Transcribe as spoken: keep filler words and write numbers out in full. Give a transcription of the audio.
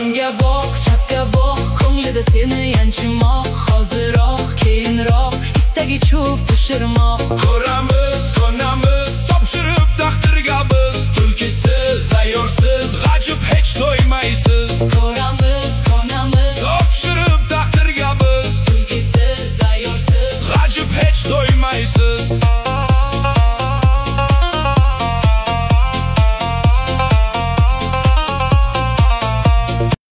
O'ngga boq, chapga boq, ko'nglida seni yanchimoq, hoziroq, keyinroq, istagi cho'p tushirmoq. Ko'raman